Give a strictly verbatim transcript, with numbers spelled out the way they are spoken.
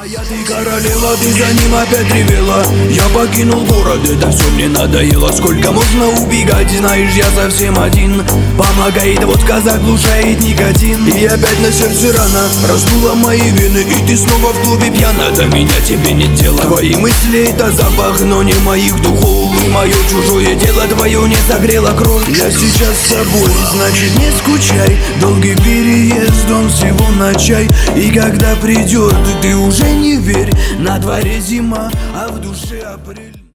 Моя ты королева, ты за ним опять ревела. Я покинул город, это все мне надоело. Сколько можно убегать, знаешь, я совсем один. Помогает водка, заглушает никотин. И опять на сердце рана, раздула мои вены. И ты снова в клубе пьяна, до меня тебе нет дела. Твои мысли это запах, но не моих духов. И мое чужое тело твое не согрело кровь. Я сейчас с собой, значит не скучай. Долгий переезд, он всего на чай. И когда придет, ты уже не верь. На дворе зима, а в душе апрель.